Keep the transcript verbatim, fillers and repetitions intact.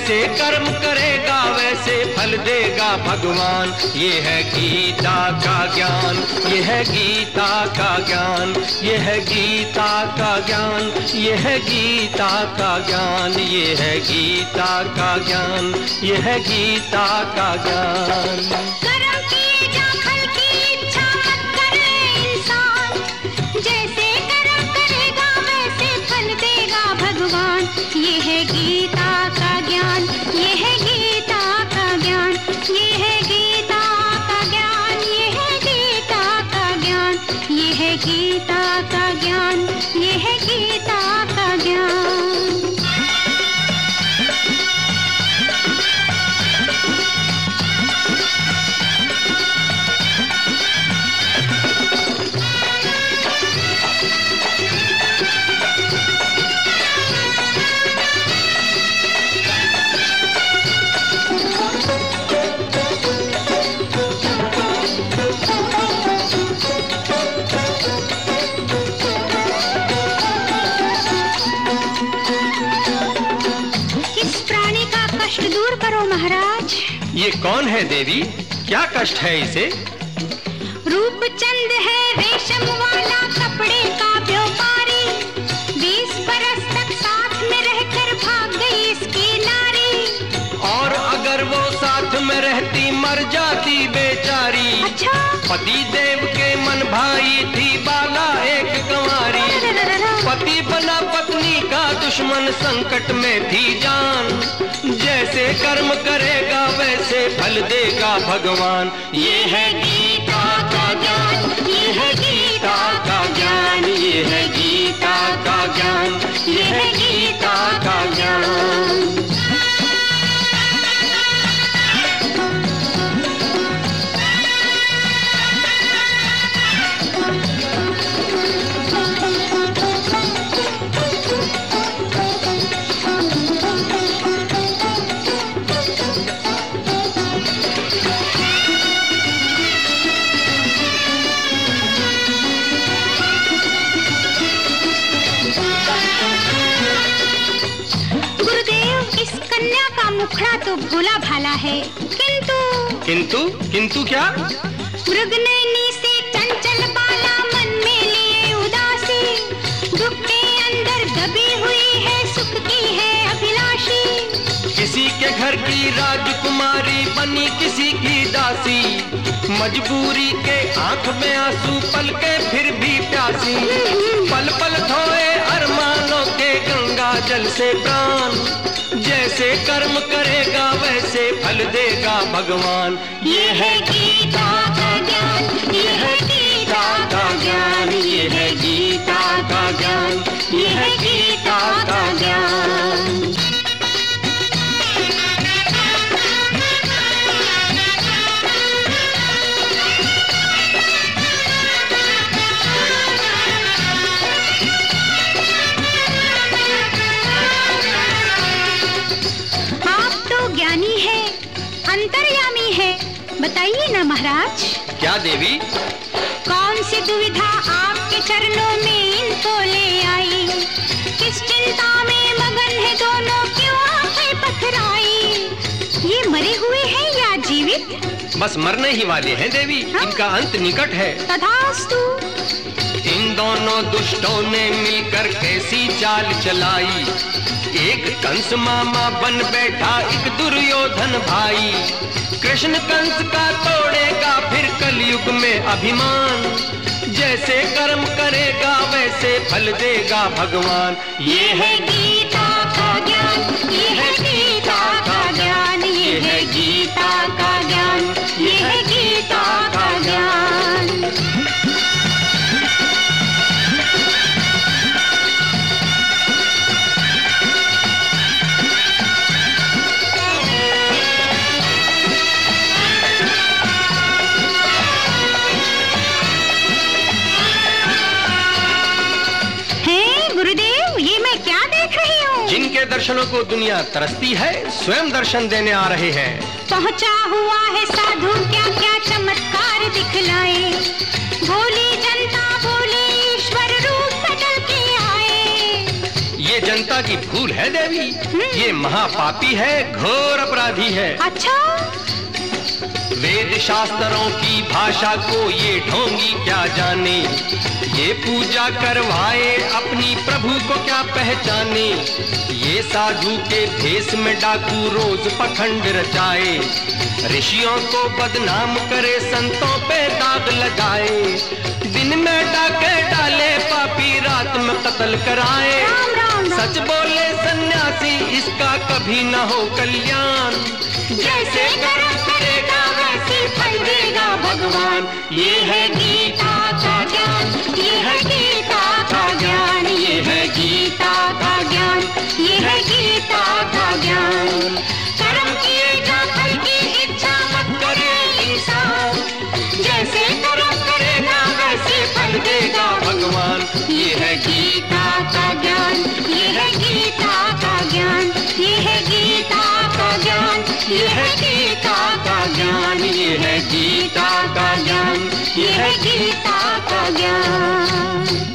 जैसे कर्म करेगा वैसे फल देगा भगवान। ये है गीता का ज्ञान, ये है गीता का ज्ञान, ये है गीता का ज्ञान, ये है गीता का ज्ञान, ये है गीता का ज्ञान, ये है गीता का ज्ञान। कर्म किए जा फल की इच्छा मत करे इंसान, जैसे कर्म करेगा वैसे फल देगा भगवान। ये है गीता का ज्ञान, ये है गीता का ज्ञान, ये है गीता का ज्ञान, ये है गीता का ज्ञान, ये है गीता का ज्ञान, ये है गीता का ज्ञान। दूर करो महाराज। ये कौन है देवी, क्या कष्ट है इसे? रूपचंद है रेशम वाला कपड़े का व्यापारी, बीस बरस तक साथ में रहकर भाग गई इसकी नारी। और अगर वो साथ में रहती मर जाती बेचारी। अच्छा? पति देव के मन भाई थी बाला एक कंवारी। पति बना पत्नी का दुश्मन संकट में थी जान। जैसे कर्म करेगा वैसे फल देगा भगवान। ये है गीता का ज्ञान, ये है गीता का ज्ञान, ये है गीता का ज्ञान, ये है गीता का ज्ञान। मुखड़ा तो भोला भाला है, किंतु किंतु किंतु क्या? मृगनयनी से चंचल बाला मन में लिए उदासी, दुख के अंदर दबी हुई है सुख की है अभिलाषी। किसी के घर की राजकुमारी बनी किसी की दासी, मजबूरी के आंख में आंसू पल के फिर भी प्यासी। पल पल धोए अरमानों के गंगा जल से प्राण। जैसे कर्म करेगा वैसे फल देगा भगवान। ये है गीता का ज्ञान, ये है गीता का ज्ञान, ये है गीता का ज्ञान, ये है गीता का ज्ञान। अंतर्यामी है, बताइए ना महाराज। क्या देवी? कौन सी दुविधा आपके चरणों में इनको ले आई? किस चिंता में मगन है दोनों, क्यों आंखें पथराई? ये मरे हुए हैं या जीवित? बस मरने ही वाले हैं देवी। हाँ? इनका अंत निकट है। तथास्तु। इन दोनों दुष्टों ने मिलकर कैसी चाल चलाई। एक कंस मामा बन बैठा एक दुर्योधन भाई। कृष्ण कंस का तोड़ेगा फिर कलयुग में अभिमान। जैसे कर्म करेगा वैसे फल देगा भगवान। ये है गीता का ज्ञान, ये है गीता का ज्ञान, ये है गीता का ज्ञान, ये है गीता का ज्ञान। जिनके दर्शनों को दुनिया तरसती है स्वयं दर्शन देने आ रहे हैं। पहुंचा हुआ है साधु क्या क्या चमत्कार दिखलाए। भोली जनता बोले ईश्वर रूप बदल के आए। ये जनता की भूल है देवी, ये महापापी है, घोर अपराधी है। अच्छा? वेद शास्त्रों की भाषा को ये ढोंगी क्या जाने, ये पूजा करवाए अपनी प्रभु को क्या पहचाने। ये साधु के भेष में डाकू रोज पखंड रचाए, ऋषियों को बदनाम करे, संतों पे दाग लगाए। दिन में डाके डाले पापी, रात में कत्ल कराए। राम राम राम। सच बोले सन्यासी, इसका कभी न हो कल्याण। जैसे कर्म करेगा वैसे फल देगा भगवान। ये है गीता का ज्ञान, ये है गीता का ज्ञान, ये है गीता का ज्ञान, ये है गीता का ज्ञान। कर्म किएगा फल की इच्छा मत करे इंसान, जैसे कर्म करेगा वैसे फल देगा भगवान। ये है गीता का ज्ञान, ये है गीता का ज्ञान, ये है गीता का ज्ञान, ये है गीता का ज्ञान, ये है गीता का ज्ञान, ये है गीता का ज्ञान।